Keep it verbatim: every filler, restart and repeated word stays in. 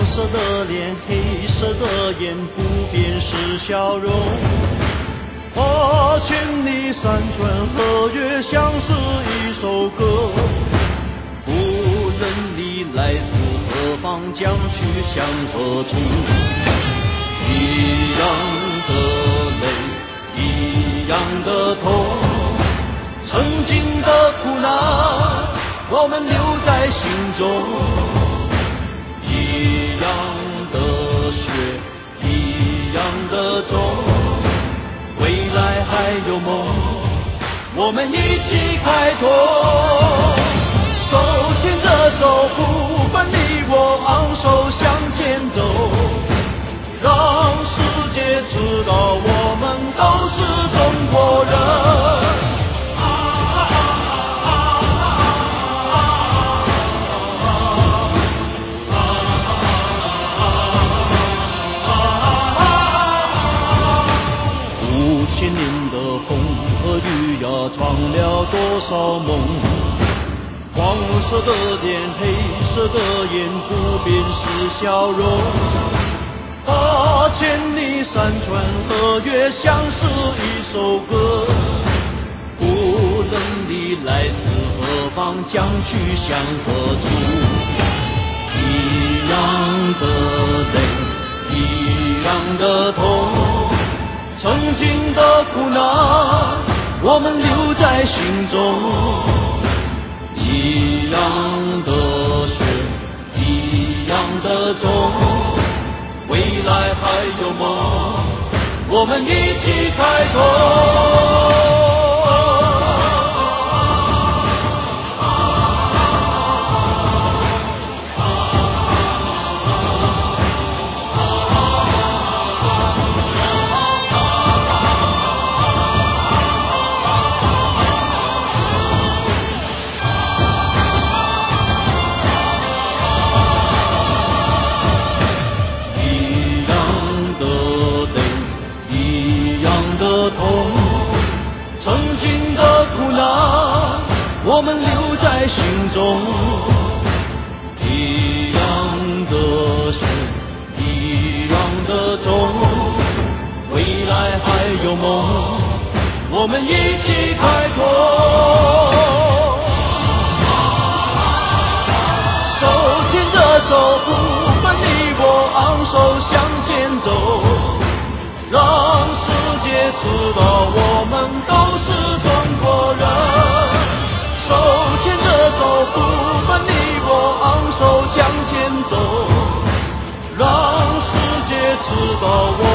色的脸，黑色的眼，不变是笑容。花千里山川河岳，像是一首歌。无论你来自何方，将去向何处。一样的泪，一样的痛，曾经的苦难，我们留在心中。一样的血，一样的种，未来还有梦，我们一起开拓。手牵着手，不管你我，昂首向前走，让世界知道我们都是中国人。五千年的风和雨呀，闯了多少梦。黄色的脸，黑色的眼，不变是笑容。八千里山川河岳，像是一首歌。无论你来自何方，将去向何处。一样的泪，一样的痛，曾经的苦难，我们留在心中。一样的血，一样的种，未来还有梦，我们一起开拓。我们留在心中。一样的血，一样的种，未来还有梦，我们一起开拓。手牵着手，不管你我，昂首向前走，让世界知道我们都是中国人。手牵着手，不管你我，昂首向前走，让世界知道我